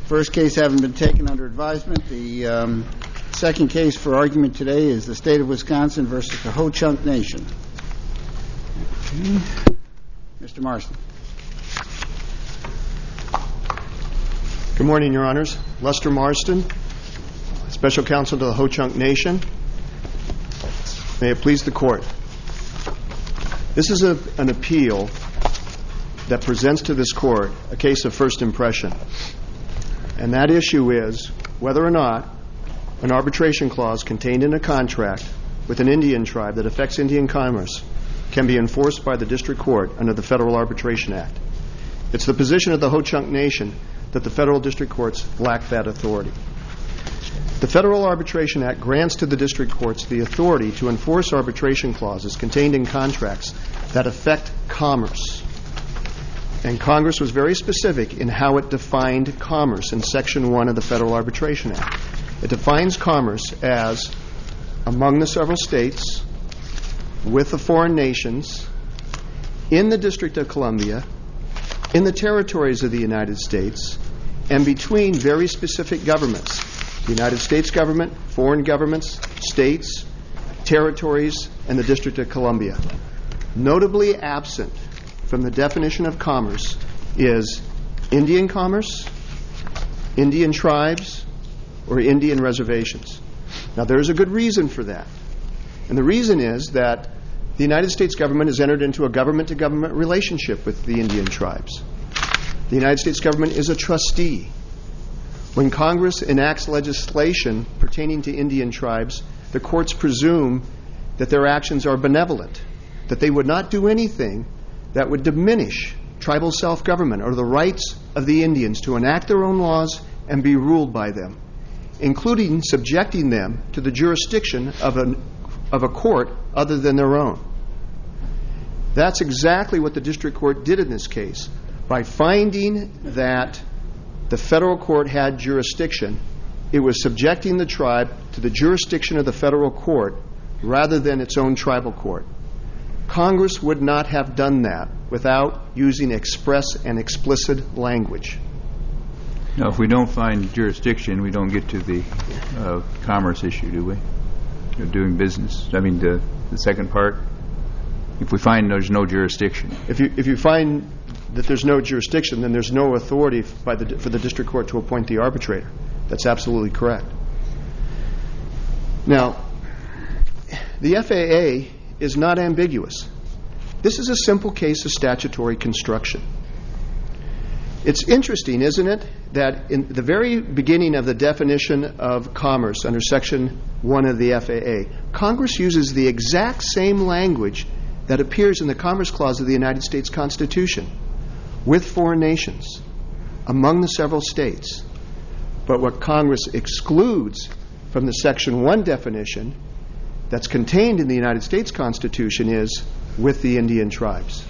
First case having been taken under advisement. The second case for argument today is the State of Wisconsin versus the Ho-Chunk Nation. Mr. Marston. Good morning, Your Honors. Lester Marston, Special Counsel to the Ho-Chunk Nation. May it please the Court. This is an appeal that presents to this Court a case of first impression. And that issue is whether or not an arbitration clause contained in a contract with an Indian tribe that affects Indian commerce can be enforced by the District Court under the Federal Arbitration Act. It's the position of the Ho-Chunk Nation that the federal district courts lack that authority. The Federal Arbitration Act grants to the district courts the authority to enforce arbitration clauses contained in contracts that affect commerce. And Congress was very specific in how it defined commerce in Section 1 of the Federal Arbitration Act. It defines commerce as among the several states, with the foreign nations, in the District of Columbia, in the territories of the United States, and between very specific governments, the United States government, foreign governments, states, territories, and the District of Columbia. Notably absent from the definition of commerce is Indian commerce, Indian tribes, or Indian reservations. Now, there is a good reason for that. And the reason is that the United States government has entered into a government-to-government relationship with the Indian tribes. The United States government is a trustee. When Congress enacts legislation pertaining to Indian tribes, the courts presume that their actions are benevolent, that they would not do anything that would diminish tribal self-government or the rights of the Indians to enact their own laws and be ruled by them, including subjecting them to the jurisdiction of a court other than their own. That's exactly what the district court did in this case. By finding that the federal court had jurisdiction, it was subjecting the tribe to the jurisdiction of the federal court rather than its own tribal court. Congress would not have done that without using express and explicit language. Now, if we don't find jurisdiction, we don't get to the commerce issue, do we? Doing business. I mean, the second part. If we find there's no jurisdiction. If you find that there's no jurisdiction, then there's no authority for the district court to appoint the arbitrator. That's absolutely correct. Now, the FAA is not ambiguous. This is a simple case of statutory construction. It's interesting, isn't it, that in the very beginning of the definition of commerce under Section 1 of the FAA, Congress uses the exact same language that appears in the Commerce Clause of the United States Constitution, with foreign nations, among the several states. But what Congress excludes from the Section 1 definition that's contained in the United States Constitution is with the Indian tribes.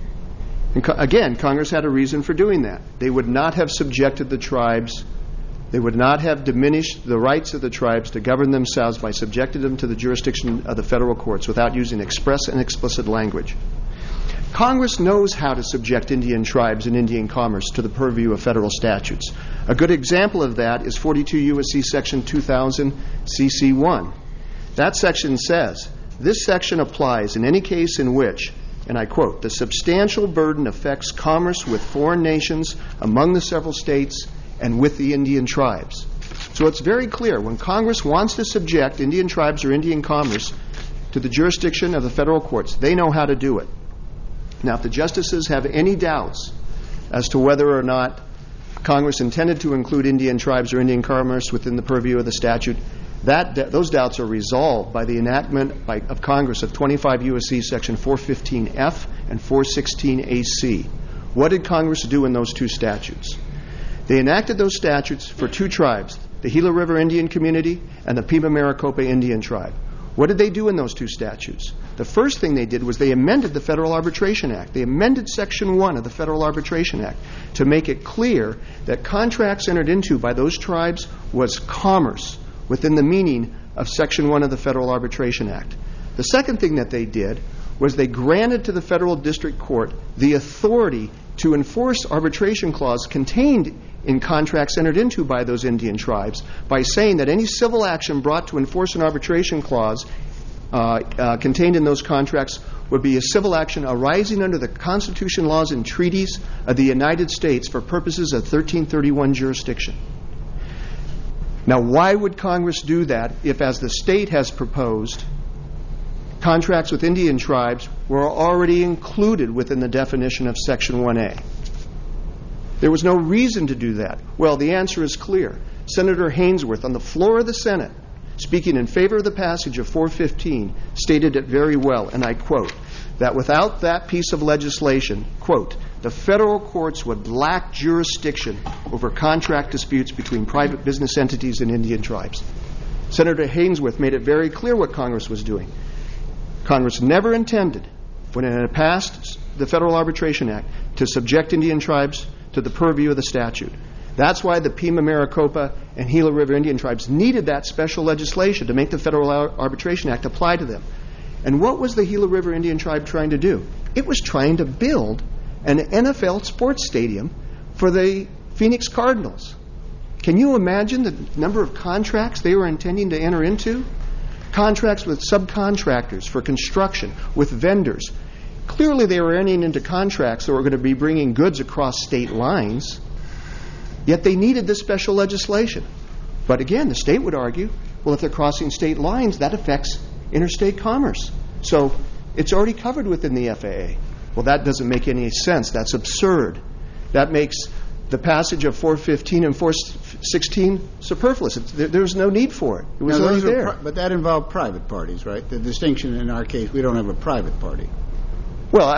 And again, Congress had a reason for doing that. They would not have subjected the tribes, they would not have diminished the rights of the tribes to govern themselves by subjecting them to the jurisdiction of the federal courts without using express and explicit language. Congress knows how to subject Indian tribes and Indian commerce to the purview of federal statutes. A good example of that is 42 U.S.C. Section 2000 CC1. That section says, this section applies in any case in which, and I quote, the substantial burden affects commerce with foreign nations among the several states and with the Indian tribes. So it's very clear, when Congress wants to subject Indian tribes or Indian commerce to the jurisdiction of the federal courts, they know how to do it. Now, if the justices have any doubts as to whether or not Congress intended to include Indian tribes or Indian commerce within the purview of the statute, those doubts are resolved by the enactment of Congress of 25 U.S.C. Section 415F and 416AC. What did Congress do in those two statutes? They enacted those statutes for two tribes, the Gila River Indian Community and the Pima Maricopa Indian Tribe. What did they do in those two statutes? The first thing they did was they amended the Federal Arbitration Act. They amended Section 1 of the Federal Arbitration Act to make it clear that contracts entered into by those tribes was commerce within the meaning of Section 1 of the Federal Arbitration Act. The second thing that they did was they granted to the federal district court the authority to enforce arbitration clause contained in contracts entered into by those Indian tribes by saying that any civil action brought to enforce an arbitration clause contained in those contracts would be a civil action arising under the Constitution, laws, and treaties of the United States for purposes of 1331 jurisdiction. Now, why would Congress do that if, as the state has proposed, contracts with Indian tribes were already included within the definition of Section 1A? There was no reason to do that. Well, the answer is clear. Senator Haynesworth, on the floor of the Senate, speaking in favor of the passage of 415, stated it very well, and I quote, that without that piece of legislation, quote, the federal courts would lack jurisdiction over contract disputes between private business entities and Indian tribes. Senator Haynesworth made it very clear what Congress was doing. Congress never intended, when it had passed the Federal Arbitration Act, to subject Indian tribes to the purview of the statute. That's why the Pima, Maricopa, and Gila River Indian tribes needed that special legislation to make the Federal Arbitration Act apply to them. And what was the Gila River Indian tribe trying to do? It was trying to build an NFL sports stadium for the Phoenix Cardinals. Can you imagine the number of contracts they were intending to enter into? Contracts with subcontractors for construction, with vendors. Clearly they were entering into contracts that were going to be bringing goods across state lines, yet they needed this special legislation. But again, the state would argue, well, if they're crossing state lines, that affects interstate commerce. So it's already covered within the FAA. Well, that doesn't make any sense. That's absurd. That makes the passage of 415 and 416 superfluous. There's no need for it. It was already there. But that involved private parties, right? The distinction in our case, we don't have a private party. Well,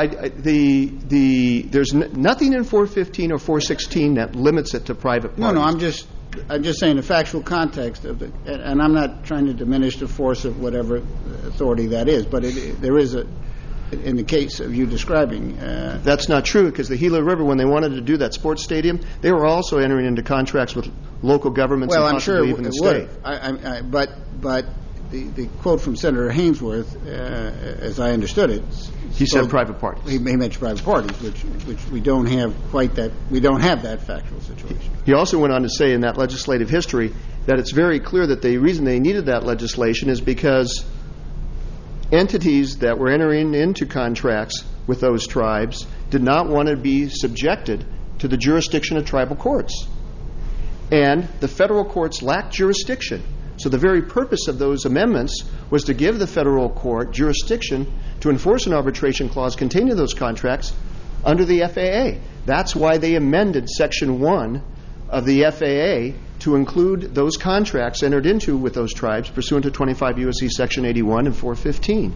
there's nothing in 415 or 416 that limits it to private parties. No, I'm just saying the factual context of it, and I'm not trying to diminish the force of whatever authority that is, but there is in the case of you describing. That's not true, because the Gila River, when they wanted to do that sports stadium, they were also entering into contracts with local governments and possibly even the state. But the quote from Senator Haynesworth, as I understood it, he said private parties. He mentioned private parties, which we don't have quite that. We don't have that factual situation. He also went on to say in that legislative history that it's very clear that the reason they needed that legislation is because entities that were entering into contracts with those tribes did not want to be subjected to the jurisdiction of tribal courts. And the federal courts lacked jurisdiction. So the very purpose of those amendments was to give the federal court jurisdiction to enforce an arbitration clause contained in those contracts under the FAA. That's why they amended Section 1 of the FAA to include those contracts entered into with those tribes pursuant to 25 U.S.C. Section 81 and 415.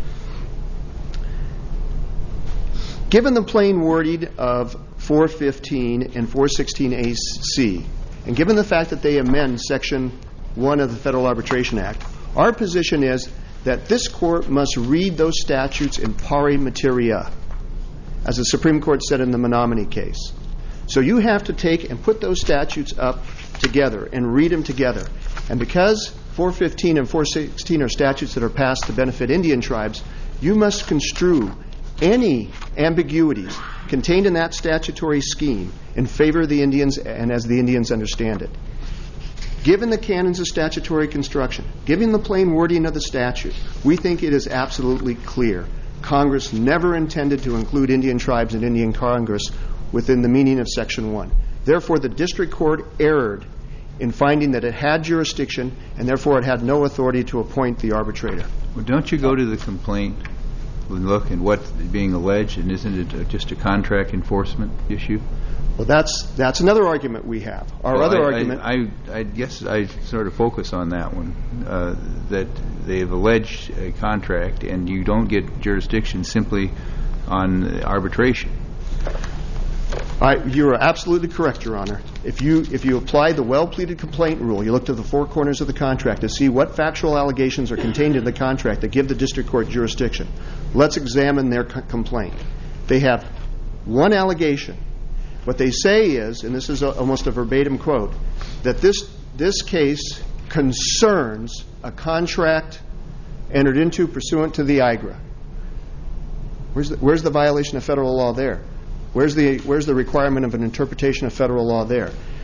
Given the plain wording of 415 and 416AC, and given the fact that they amend Section 1 of the Federal Arbitration Act, our position is that this court must read those statutes in pari materia, as the Supreme Court said in the Menominee case. So you have to take and put those statutes up together and read them together. And because 415 and 416 are statutes that are passed to benefit Indian tribes, you must construe any ambiguities contained in that statutory scheme in favor of the Indians and as the Indians understand it. Given the canons of statutory construction, given the plain wording of the statute, we think it is absolutely clear Congress never intended to include Indian tribes and Indian Congress within the meaning of Section 1. Therefore, the district court erred in finding that it had jurisdiction and therefore it had no authority to appoint the arbitrator. Well, don't you go to the complaint and look at what's being alleged, and isn't it just a contract enforcement issue? Well, that's another argument we have. Our other argument... I guess I sort of focus on that one, that they've alleged a contract and you don't get jurisdiction simply on arbitration. You are absolutely correct, Your Honor. If you apply the well-pleaded complaint rule, you look to the four corners of the contract to see what factual allegations are contained in the contract that give the district court jurisdiction. Let's examine their complaint. They have one allegation. What they say is, and this is almost a verbatim quote, that this case concerns a contract entered into pursuant to the IGRA. Where's the violation of federal law there? Where's the requirement of an interpretation of federal law there?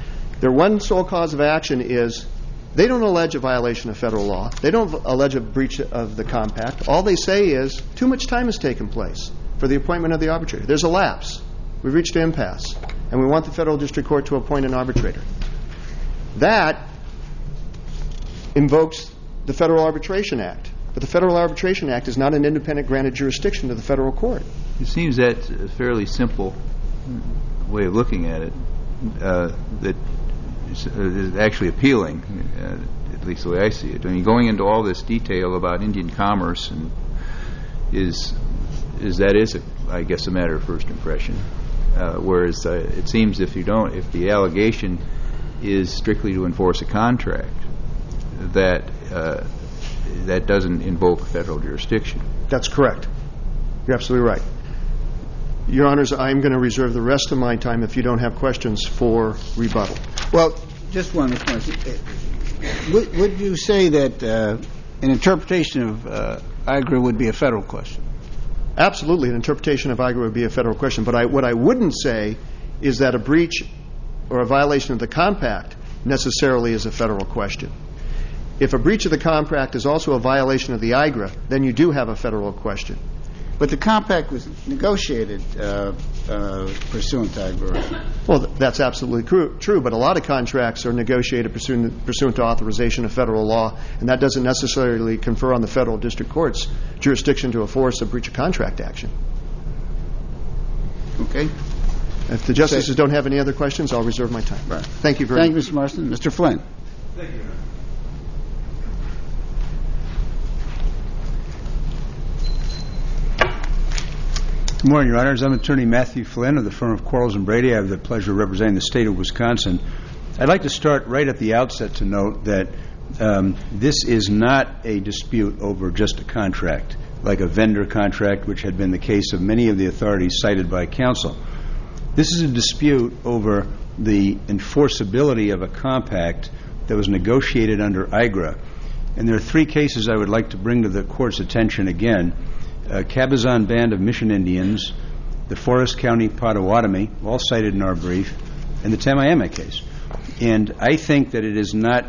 Their one sole cause of action is they don't allege a violation of federal law. They don't allege a breach of the compact. All they say is too much time has taken place for the appointment of the arbitrator. There's a lapse. We've reached an impasse, and we want the federal district court to appoint an arbitrator. That invokes the Federal Arbitration Act. But the Federal Arbitration Act is not an independent granted jurisdiction to the federal court. It seems that's a fairly simple way of looking at it, that is actually appealing, at least the way I see it. I mean, going into all this detail about Indian commerce and is I guess, a matter of first impression. Whereas it seems if the allegation is strictly to enforce a contract, that doesn't invoke federal jurisdiction. That's correct. You're absolutely right. Your Honors, I'm going to reserve the rest of my time, if you don't have questions, for rebuttal. Well, just one question. Would you say that an interpretation of IGRA would be a federal question? Absolutely, an interpretation of IGRA would be a federal question. But what I wouldn't say is that a breach or a violation of the compact necessarily is a federal question. If a breach of the compact is also a violation of the IGRA, then you do have a federal question. But the compact was negotiated pursuant to IGRA. Well, that's absolutely true, but a lot of contracts are negotiated pursuant to authorization of federal law, and that doesn't necessarily confer on the federal district court's jurisdiction to enforce a breach of contract action. Okay. If the justices don't have any other questions, I'll reserve my time. Right. Thank you very much. Thank you, Mr. Marston. Mr. Flynn. Thank you, Your Honor. Good morning, Your Honors. I'm Attorney Matthew Flynn of the firm of Quarles & Brady. I have the pleasure of representing the state of Wisconsin. I'd like to start right at the outset to note that this is not a dispute over just a contract, like a vendor contract, which had been the case of many of the authorities cited by counsel. This is a dispute over the enforceability of a compact that was negotiated under IGRA. And there are three cases I would like to bring to the Court's attention again. Cabazon Band of Mission Indians, the Forest County Potawatomi, all cited in our brief, and the Tamiami case. And I think that it is not,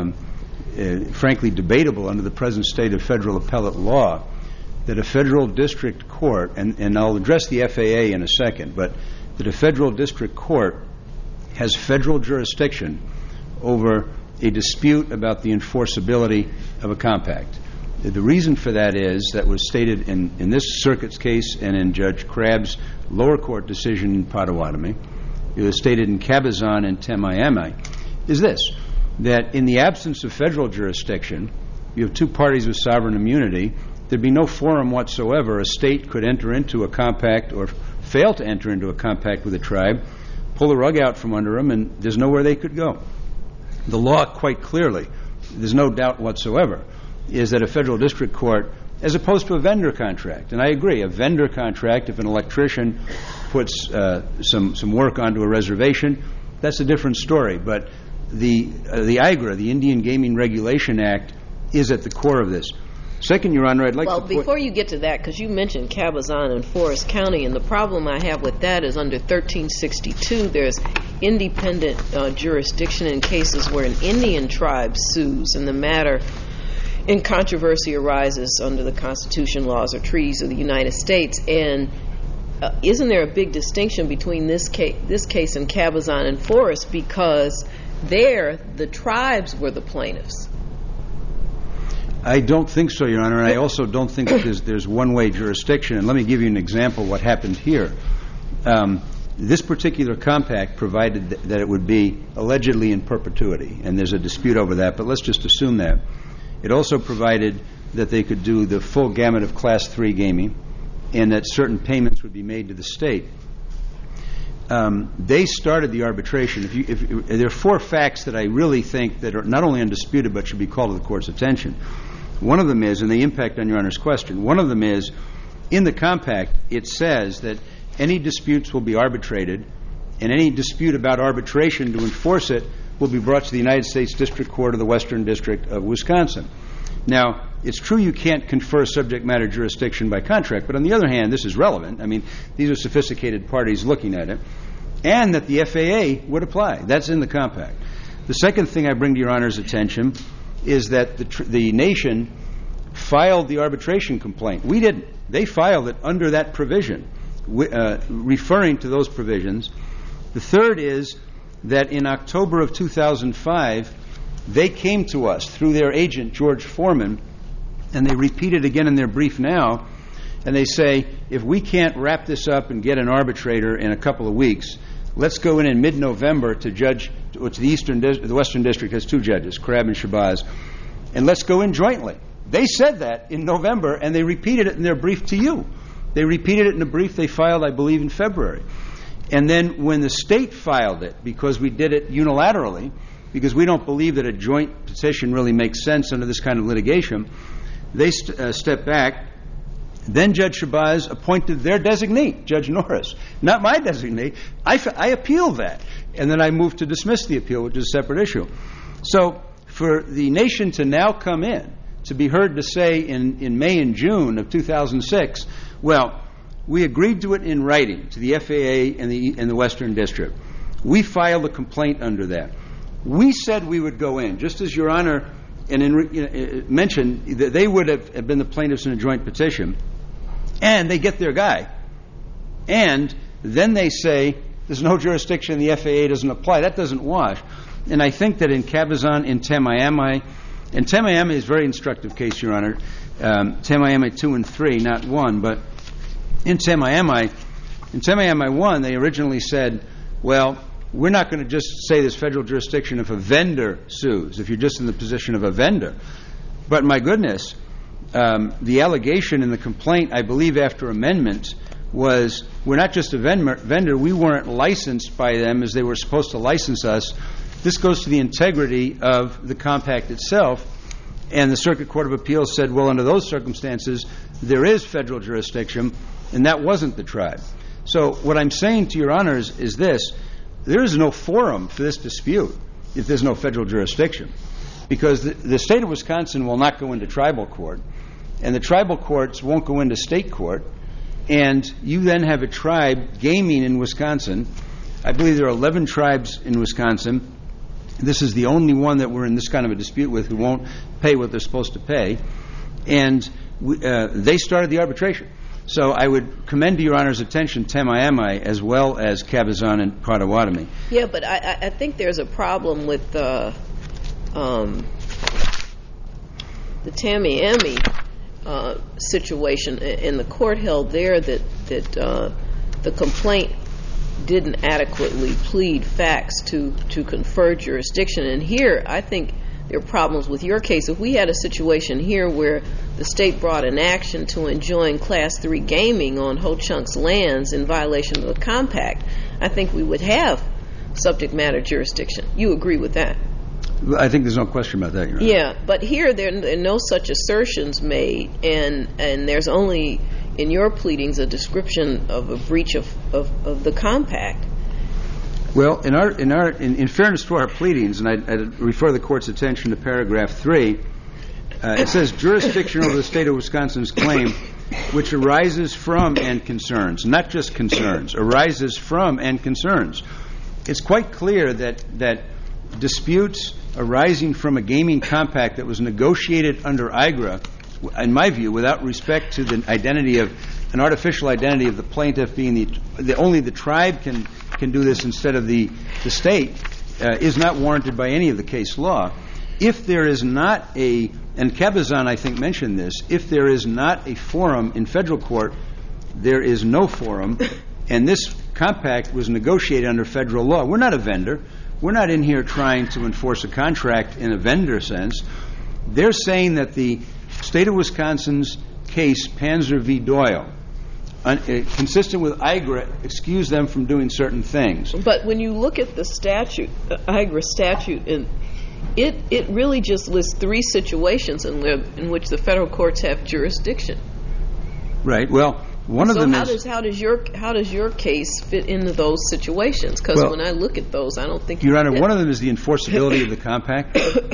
frankly, debatable under the present state of federal appellate law that a federal district court, and I'll address the FAA in a second, but that a federal district court has federal jurisdiction over a dispute about the enforceability of a compact. The reason for that is that was stated in this circuit's case and in Judge Crabb's lower court decision in Potawatomi. It was stated in Cabazon and Tamiami, is this, that in the absence of federal jurisdiction, you have two parties with sovereign immunity, there'd be no forum whatsoever a state could enter into a compact or fail to enter into a compact with a tribe, pull the rug out from under them, and there's nowhere they could go. The law quite clearly, there's no doubt whatsoever, is that a federal district court, as opposed to a vendor contract, and I agree, a vendor contract, if an electrician puts some work onto a reservation, that's a different story. But the IGRA, the Indian Gaming Regulation Act, is at the core of this. Second, Your Honor, I'd like to Well, before you get to that, because you mentioned Cabazon and Forest County, and the problem I have with that is under 1362, there's independent jurisdiction in cases where an Indian tribe sues, and the matter in controversy arises under the Constitution, laws, or treaties of the United States. And isn't there a big distinction between this case and Cabazon and Forest, because there the tribes were the plaintiffs? I don't think so, Your Honor. I also don't think that there's one-way jurisdiction. And let me give you an example of what happened here. This particular compact provided that it would be allegedly in perpetuity, and there's a dispute over that, but let's just assume that. It also provided that they could do the full gamut of Class 3 gaming and that certain payments would be made to the state. They started the arbitration. There are four facts that I really think that are not only undisputed but should be called to the Court's attention. One of them is, and they impact on Your Honor's question, one of them is, in the compact, it says that any disputes will be arbitrated, and any dispute about arbitration to enforce it will be brought to the United States District Court of the Western District of Wisconsin. Now, it's true you can't confer subject matter jurisdiction by contract, but on the other hand, this is relevant. I mean, these are sophisticated parties looking at it. and that the FAA would apply. That's in the compact. The second thing I bring to Your Honor's attention is that the nation filed the arbitration complaint. We didn't. They filed it under that provision, referring to those provisions. The third is that in October of 2005, they came to us through their agent, George Foreman, and they repeat it again in their brief now, and they say, if we can't wrap this up and get an arbitrator in a couple of weeks, let's go in mid-November to the Western District has two judges, Crabb and Shabazz, and let's go in jointly. They said that in November, and they repeated it in their brief to you. They repeated it in a brief they filed, I believe, in February. And then when the state filed it, because we did it unilaterally, because we don't believe that a joint petition really makes sense under this kind of litigation, they stepped back. Then Judge Shabazz appointed their designee, Judge Norris, not my designee. I appealed that. And then I moved to dismiss the appeal, which is a separate issue. So for the nation to now come in, to be heard to say in May and June of 2006, well, we agreed to it in writing to the FAA and the Western District. We filed a complaint under that. We said we would go in, just as Your Honor mentioned, that they would have been the plaintiffs in a joint petition, and they get their guy. And then they say, there's no jurisdiction, the FAA doesn't apply. That doesn't wash. And I think that in Cabazon, in Tamiami, and Tamiami is a very instructive case, Your Honor. Tamiami 2 and 3, not 1, but in Tamiami 1, they originally said, well, we're not going to just say there's federal jurisdiction if a vendor sues, if you're just in the position of a vendor. But my goodness, the allegation in the complaint, I believe after amendment, was we're not just a vendor, we weren't licensed by them as they were supposed to license us. This goes to the integrity of the compact itself, and the Circuit Court of Appeals said, well, under those circumstances, there is federal jurisdiction, and that wasn't the tribe. So what I'm saying to Your Honors is this: there is no forum for this dispute if there's no federal jurisdiction, because the state of Wisconsin will not go into tribal court, and the tribal courts won't go into state court, and you then have a tribe gaming in Wisconsin. I believe there are 11 tribes in Wisconsin. This is the only one that we're in this kind of a dispute with who won't pay what they're supposed to pay, and they started the arbitration. So I would commend to Your Honor's attention Tamiami as well as Cabazon and Potawatomi. Yeah, but I think there's a problem with the Tamiami situation. And the court held there that the complaint didn't adequately plead facts to confer jurisdiction. And here, I think there are problems with your case. If we had a situation here where the state brought an action to enjoin Class 3 gaming on Ho-Chunk's lands in violation of the compact, I think we would have subject matter jurisdiction. You agree with that? I think there's no question about that, Your Honor. Yeah, but here there are no such assertions made, and there's only, in your pleadings, a description of a breach of the compact. Well, in fairness to our pleadings, and I'd refer the Court's attention to paragraph 3, it says jurisdiction over the state of Wisconsin's claim which arises from and concerns, not just concerns, arises from and concerns. It's quite clear that disputes arising from a gaming compact that was negotiated under IGRA, in my view, without respect to the identity of an artificial identity of the plaintiff being only the tribe can do this instead of the state, is not warranted by any of the case law. If there is not and Cabazon, I think, mentioned this, if there is not a forum in federal court, there is no forum, and this compact was negotiated under federal law. We're not a vendor. We're not in here trying to enforce a contract in a vendor sense. They're saying that the state of Wisconsin's case, Panzer v. Doyle, consistent with IGRA, excuse them from doing certain things. But when you look at the statute, the IGRA statute, it really just lists 3 situations in which the federal courts have jurisdiction. Right. Well, one of them is. So how does your case fit into those situations? Because when I look at those, I don't think. Your Honor, one of them is the enforceability of the compact,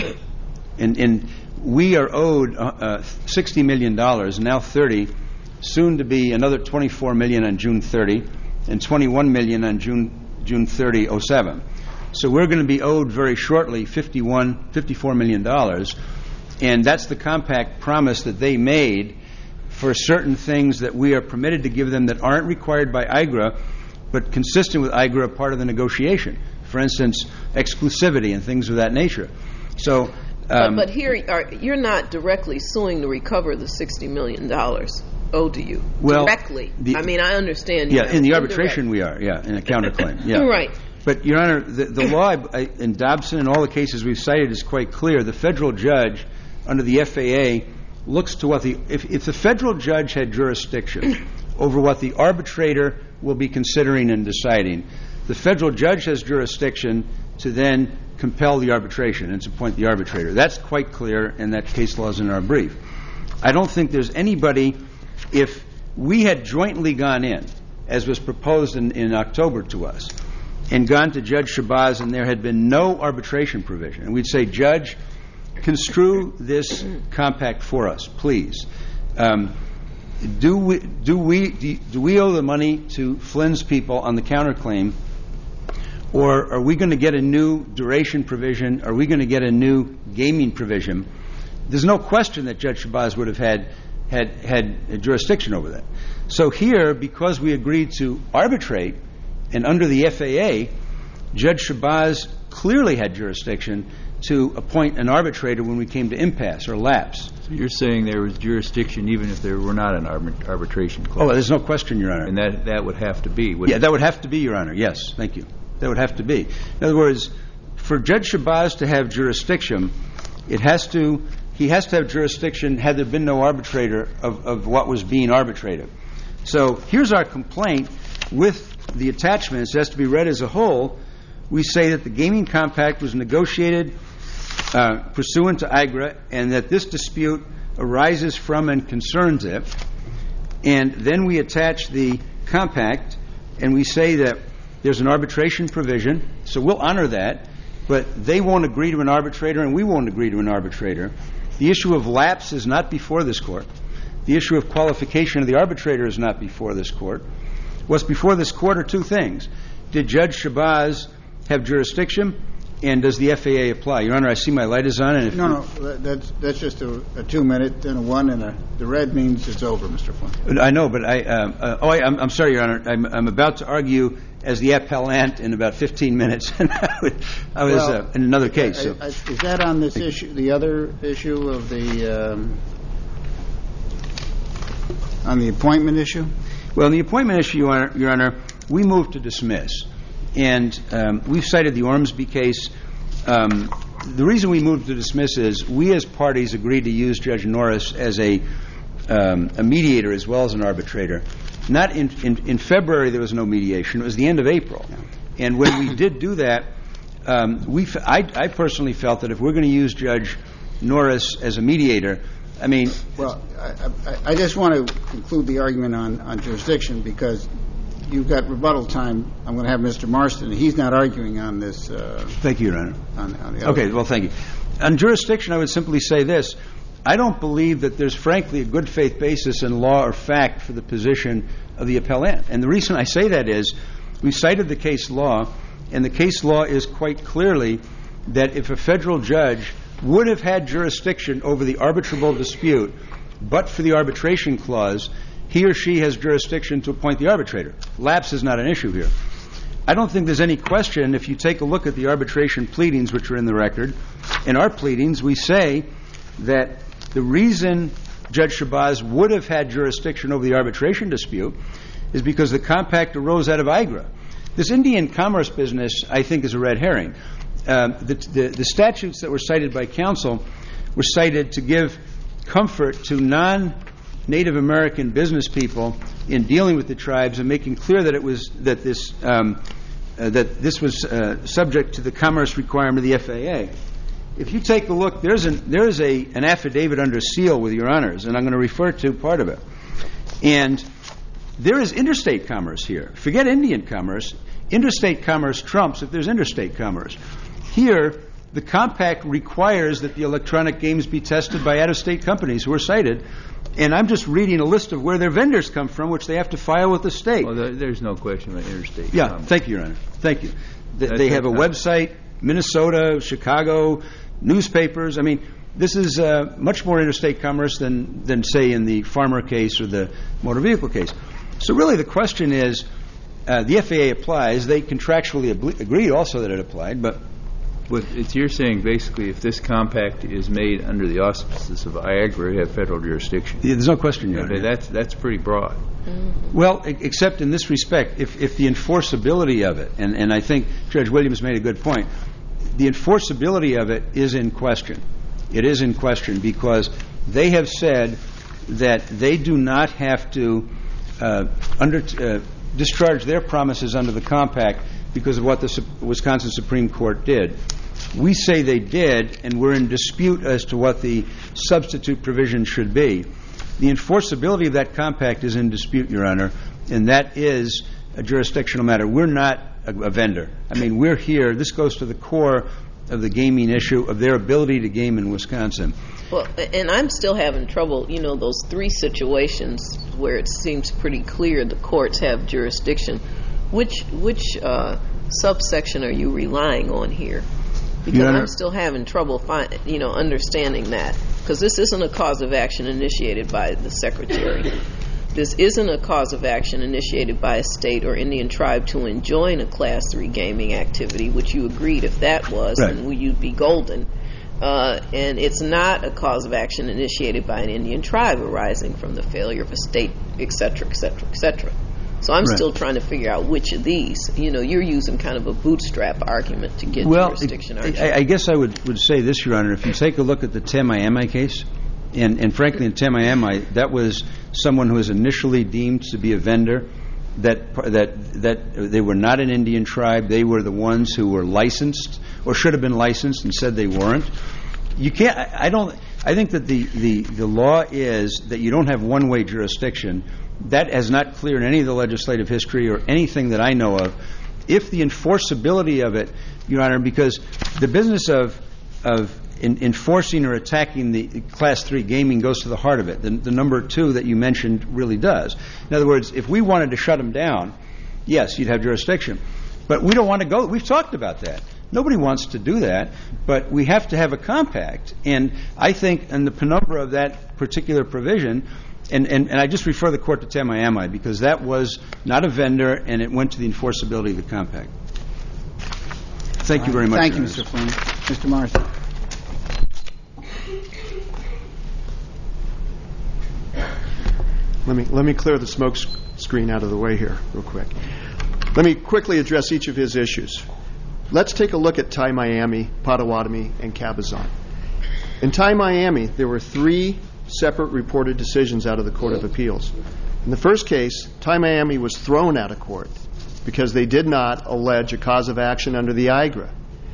and we are owed $60 million, now 30, soon to be another $24 million on June 30, and $21 million on June 30, 07. So we're going to be owed very shortly $54 million, and that's the compact promise that they made for certain things that we are permitted to give them that aren't required by IGRA, but consistent with IGRA, part of the negotiation. For instance, exclusivity and things of that nature. So, but here you're not directly suing to recover the $60 million owed to you directly. I understand. Yeah, in the arbitration we are. Yeah, in a counterclaim. Yeah, right. But Your Honor, the law in Dobson and all the cases we've cited is quite clear. The federal judge under the FAA looks to what if the federal judge had jurisdiction over what the arbitrator will be considering and deciding, the federal judge has jurisdiction to then compel the arbitration and to appoint the arbitrator. That's quite clear, and that case law is in our brief. I don't think there's anybody, if we had jointly gone in, as was proposed in October to us, and gone to Judge Shabazz and there had been no arbitration provision, and we'd say, Judge, construe this compact for us, please. Do we owe the money to Flynn's people on the counterclaim, or are we going to get a new duration provision? Are we going to get a new gaming provision? There's no question that Judge Shabazz would have had jurisdiction over that. So here, because we agreed to arbitrate, and under the FAA, Judge Shabazz clearly had jurisdiction to appoint an arbitrator when we came to impasse or lapse. So you're saying there was jurisdiction even if there were not an arbitration clause? Oh, there's no question, Your Honor. And that would have to be? Yeah, that would have to be, Your Honor. Yes, thank you. That would have to be. In other words, for Judge Shabazz to have jurisdiction, he has to have jurisdiction had there been no arbitrator of what was being arbitrated. So here's our complaint with the attachments. It has to be read as a whole. We say that the gaming compact was negotiated pursuant to IGRA, and that this dispute arises from and concerns it. And then we attach the compact, and we say that there's an arbitration provision, so we'll honor that, but they won't agree to an arbitrator, and we won't agree to an arbitrator. The issue of lapse is not before this Court. The issue of qualification of the arbitrator is not before this Court. What's before this Court are two things. Did Judge Shabazz have jurisdiction, and does the FAA apply? Your Honor, I see my light is on. And no, that's just a 2-minute and a 1, and the red means it's over, Mr. Flynn. I know, but I'm sorry, Your Honor. I'm about to argue as the appellant in about 15 minutes, and I was in another case. So. Is that on this issue, the other issue of on the appointment issue? Well, in the appointment issue, Your Honor, we moved to dismiss. And we've cited the Ormsby case. The reason we moved to dismiss is we as parties agreed to use Judge Norris as a mediator as well as an arbitrator. Not in February there was no mediation. It was the end of April. And when we did do that, I personally felt that if we're going to use Judge Norris as a mediator, I mean... Well, I just want to conclude the argument on jurisdiction because you've got rebuttal time. I'm going to have Mr. Marston. He's not arguing on this. Thank you, Your Honor. On the okay, well, thank you. On jurisdiction, I would simply say this. I don't believe that there's, frankly, a good faith basis in law or fact for the position of the appellant. And the reason I say that is we cited the case law, and the case law is quite clearly that if a federal judge would have had jurisdiction over the arbitrable dispute, but for the arbitration clause, he or she has jurisdiction to appoint the arbitrator. Lapse is not an issue here. I don't think there's any question, if you take a look at the arbitration pleadings which are in the record, in our pleadings we say that the reason Judge Shabazz would have had jurisdiction over the arbitration dispute is because the compact arose out of IGRA. This Indian commerce business, I think, is a red herring. The statutes that were cited by counsel were cited to give comfort to non-Native American business people in dealing with the tribes and making clear that this was subject to the commerce requirement of the FAA. If you take a look, there is an affidavit under seal with Your Honors, and I'm going to refer to part of it. And there is interstate commerce here. Forget Indian commerce. Interstate commerce trumps if there's interstate commerce. Here, the compact requires that the electronic games be tested by out-of-state companies who are cited, And I'm just reading a list of where their vendors come from, which they have to file with the state. Well, there's no question about interstate Yeah, commerce. thank you, Your Honor. Thank you. They have a website, Minnesota, Chicago, newspapers. I mean, this is much more interstate commerce than, say, in the farmer case or the motor vehicle case. So really the question is, the FAA applies. They contractually agreed also that it applied, but... You're saying basically if this compact is made under the auspices of IAGRA, you have federal jurisdiction. Yeah, there's no question, Your Honor. That's pretty broad. Well, except in this respect, if the enforceability of it, and I think Judge Williams made a good point, the enforceability of it is in question. It is in question because they have said that they do not have to discharge their promises under the compact because of what the Wisconsin Supreme Court did. We say they did, and we're in dispute as to what the substitute provision should be. The enforceability of that compact is in dispute, Your Honor, and that is a jurisdictional matter. We're not a vendor. I mean, we're here. This goes to the core of the gaming issue, of their ability to game in Wisconsin. Well, and I'm still having trouble, those three situations where it seems pretty clear the courts have jurisdiction. Which subsection are you relying on here? Because I'm still having trouble understanding that. Because this isn't a cause of action initiated by the Secretary. This isn't a cause of action initiated by a state or Indian tribe to enjoin a Class 3 gaming activity, which you agreed if that was, right, then you'd be golden. And it's not a cause of action initiated by an Indian tribe arising from the failure of a state, et cetera, et cetera, et cetera. So I'm still trying to figure out which of these. You're using kind of a bootstrap argument to get jurisdiction, aren't you? I guess I would say this, Your Honor. If you take a look at the Tamiami case, and frankly in Tamiami, that was someone who was initially deemed to be a vendor, that they were not an Indian tribe. They were the ones who were licensed or should have been licensed and said they weren't. You can't. I think that the law is that you don't have one-way jurisdiction. That is not clear in any of the legislative history or anything that I know of. If the enforceability of it, Your Honor, because the business of enforcing or attacking the Class 3 gaming goes to the heart of it. The number 2 that you mentioned really does. In other words, if we wanted to shut them down, yes, you'd have jurisdiction. But we don't want to go. We've talked about that. Nobody wants to do that, but we have to have a compact. And I think in the penumbra of that particular provision, and I just refer the court to Tamiami because that was not a vendor and it went to the enforceability of the compact. Thank you very much. Thank you, Mr. Flynn. Mr. Marsden. Let me clear the smoke screen out of the way here real quick. Let me quickly address each of his issues. Let's take a look at Tamiami, Potawatomi, and Cabazon. In Tamiami, there were 3 separate reported decisions out of the Court of Appeals. In the first case, Tamiami was thrown out of court because they did not allege a cause of action under the IGRA.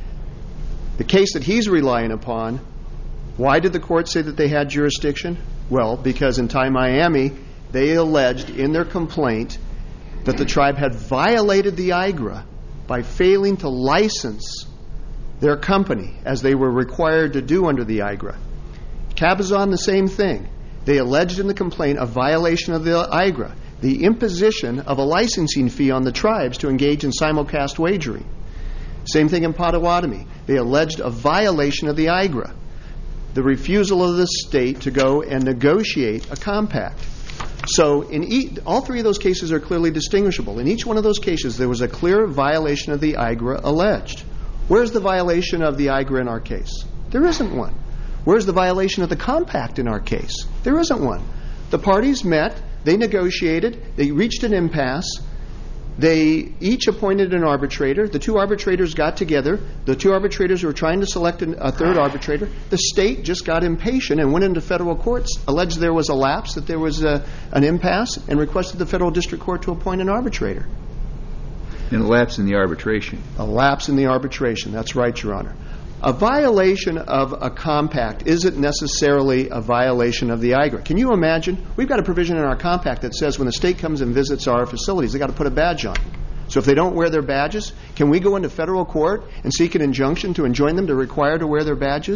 The case that he's relying upon, why did the court say that they had jurisdiction? Well, because in Tamiami, they alleged in their complaint that the tribe had violated the IGRA by failing to license their company as they were required to do under the IGRA. Cabazon, the same thing. They alleged in the complaint a violation of the IGRA, the imposition of a licensing fee on the tribes to engage in simulcast wagering. Same thing in Potawatomi. They alleged a violation of the IGRA, the refusal of the state to go and negotiate a compact. So all 3 of those cases are clearly distinguishable. In each one of those cases, there was a clear violation of the IGRA alleged. Where's the violation of the IGRA in our case? There isn't one. Where's the violation of the compact in our case? There isn't one. The parties met, they negotiated, they reached an impasse, they each appointed an arbitrator. The 2 arbitrators got together. The 2 arbitrators were trying to select a third arbitrator. The state just got impatient and went into federal courts, alleged there was a lapse, that there was an impasse, and requested the federal district court to appoint an arbitrator. And a lapse in the arbitration. A lapse in the arbitration. That's right, Your Honor. A violation of a compact isn't necessarily a violation of the IGRA. Can you imagine? We've got a provision in our compact that says when the state comes and visits our facilities, they've got to put a badge on. So if they don't wear their badges, can we go into federal court and seek an injunction to enjoin them to require to wear their badges?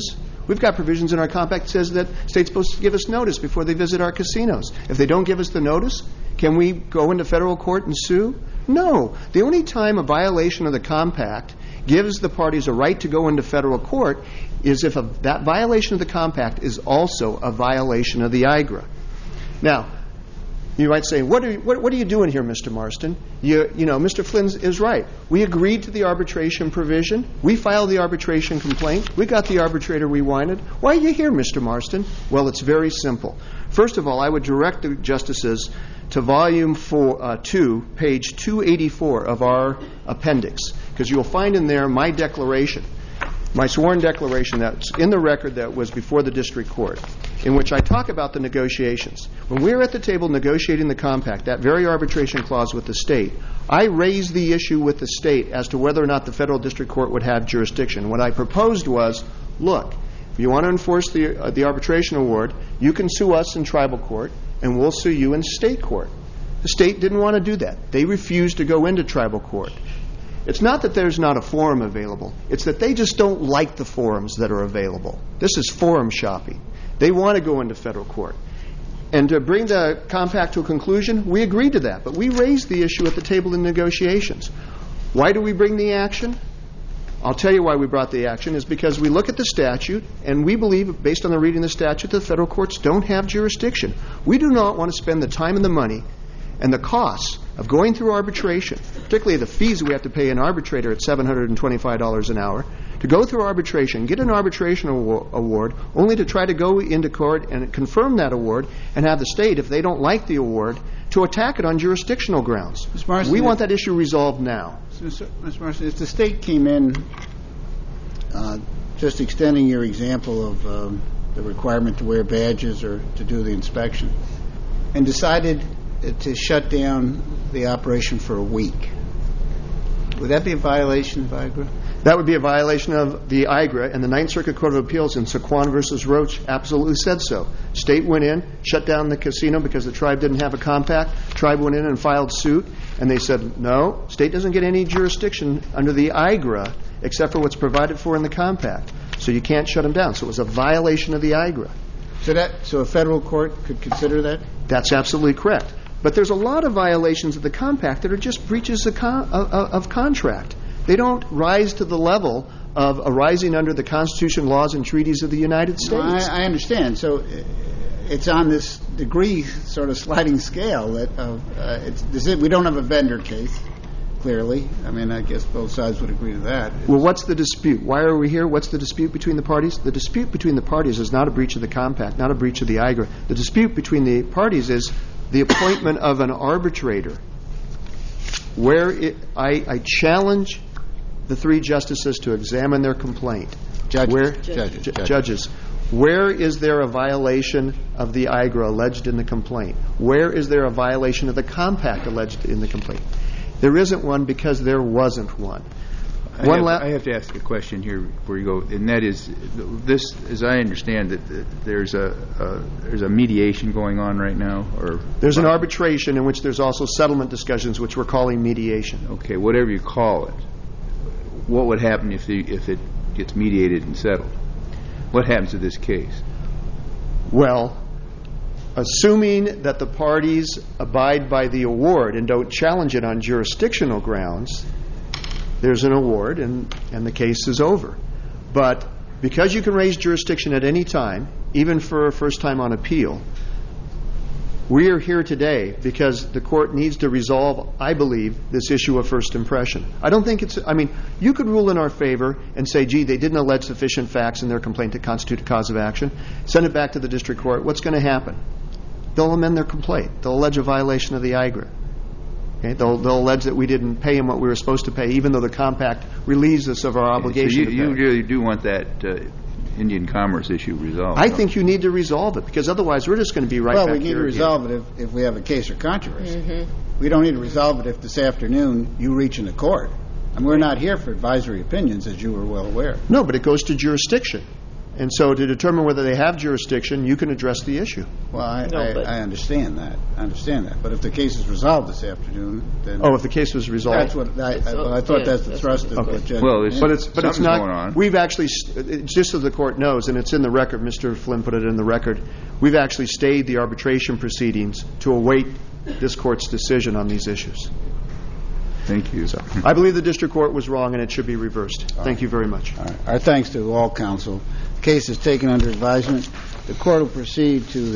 We've got provisions in our compact that says that state's supposed to give us notice before they visit our casinos. If they don't give us the notice, can we go into federal court and sue? No. The only time a violation of the compact gives the parties a right to go into federal court is if that violation of the compact is also a violation of the IGRA. Now, you might say, what are you doing here, Mr. Marston? Mr. Flynn is right. We agreed to the arbitration provision. We filed the arbitration complaint. We got the arbitrator we wanted. Why are you here, Mr. Marston? Well, it's very simple. First of all, I would direct the justices to volume 2, page 284 of our appendix, because you'll find in there my declaration, my sworn declaration that's in the record that was before the district court, in which I talk about the negotiations. When we were at the table negotiating the compact, that very arbitration clause with the state, I raised the issue with the state as to whether or not the federal district court would have jurisdiction. What I proposed was, look, if you want to enforce the arbitration award, you can sue us in tribal court, and we'll sue you in state court. The state didn't want to do that. They refused to go into tribal court. It's not that there's not a forum available. It's that they just don't like the forums that are available. This is forum shopping. They want to go into federal court. And to bring the compact to a conclusion, we agreed to that. But we raised the issue at the table in negotiations. Why do we bring the action? I'll tell you why we brought the action is because we look at the statute, and we believe, based on the reading of the statute, that the federal courts don't have jurisdiction. We do not want to spend the time and the money and the costs of going through arbitration, particularly the fees we have to pay an arbitrator at $725 an hour, to go through arbitration, get an arbitration award, only to try to go into court and confirm that award and have the state, if they don't like the award, to attack it on jurisdictional grounds. We want that issue resolved now. Mr. Marston, if the state came in, just extending your example of the requirement to wear badges or to do the inspection, and decided to shut down the operation for a week, would that be a violation of IGRA? That would be a violation of the IGRA, and the Ninth Circuit Court of Appeals in Saquon versus Roach absolutely said so. State went in, shut down the casino because the tribe didn't have a compact. Tribe went in and filed suit, and they said, no, state doesn't get any jurisdiction under the IGRA except for what's provided for in the compact. So you can't shut them down. So it was a violation of the IGRA. So a federal court could consider that? That's absolutely correct. But there's a lot of violations of the compact that are just breaches of contract. They don't rise to the level of arising under the Constitution, laws, and treaties of the United States. Well, I understand. So it's on this degree sort of sliding scale that we don't have a vendor case, clearly. I mean, I guess both sides would agree to that. Well, what's the dispute? Why are we here? What's the dispute between the parties? The dispute between the parties is not a breach of the compact, not a breach of the IGRA. The dispute between the parties is the appointment of an arbitrator, where I challenge the three justices to examine their complaint. Judges. Where is there a violation of the IGRA alleged in the complaint? Where is there a violation of the compact alleged in the complaint? There isn't one because there wasn't one. I have to ask a question here before you go, and that is, this, as I understand it, there's a mediation going on right now, or there's an arbitration in which there's also settlement discussions, which we're calling mediation. Okay, whatever you call it. What would happen if it gets mediated and settled? What happens to this case? Well, assuming that the parties abide by the award and don't challenge it on jurisdictional grounds, there's an award and the case is over. But because you can raise jurisdiction at any time, even for a first time on appeal, we are here today because the court needs to resolve, I believe, this issue of first impression. You could rule in our favor and say, gee, they didn't allege sufficient facts in their complaint to constitute a cause of action. Send it back to the district court. What's going to happen? They'll amend their complaint. They'll allege a violation of the IGRA. Okay? They'll allege that we didn't pay them what we were supposed to pay, even though the compact relieves us of our obligation. So you really do want that Indian commerce issue resolved? I think you need to resolve it, because otherwise we're just going to be right back here. Well, we need to resolve it if we have a case or controversy. Mm-hmm. We don't need to resolve it if this afternoon you reach into court. And we're not here for advisory opinions, as you were well aware. No, but it goes to jurisdiction. And so to determine whether they have jurisdiction, you can address the issue. Well, No, but- I understand that. I understand that. But if the case is resolved this afternoon, then Oh, if the case was resolved. that's what I thought. Yeah, That's the that's thrust of okay. what Judge. Well, it's- But it's Something's not. going on. We've actually, just so the court knows, and it's in the record. Mr. Flynn put it in the record. We've actually stayed the arbitration proceedings to await this court's decision on these issues. Thank you. I believe the district court was wrong, and it should be reversed. Thank you very much. All right. Our thanks to all counsel. Case is taken under advisement. The court will proceed to the